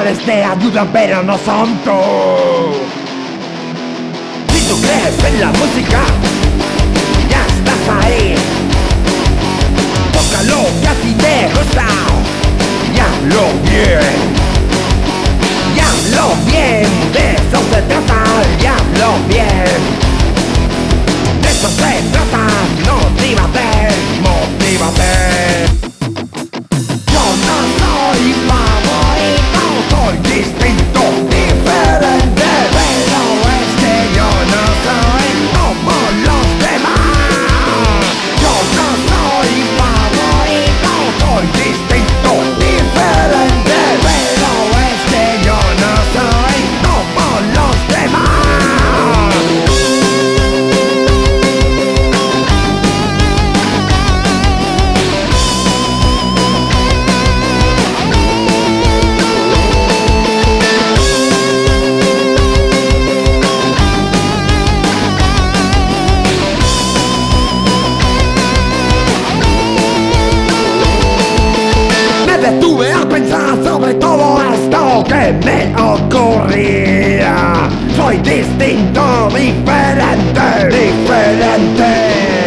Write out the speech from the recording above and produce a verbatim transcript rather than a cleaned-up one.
colores te ayudan pero no son tú. Si tú crees en la música, ya estás ahí. Toca lo que a ti te gusta y hazlo bien. Y hazlo bien, de eso se trata, y hazlo bien. De eso se trata, motívate, motívate. Yo no soy favorito, soy distinto, diferente, pero es que yo no soy como los demás. Yo no soy favorito, soy distinto, diferente, pero es que yo no soy como los demás. Detuve a pensar sobre todo esto que me ocurría. Soy distinto, diferente, diferente.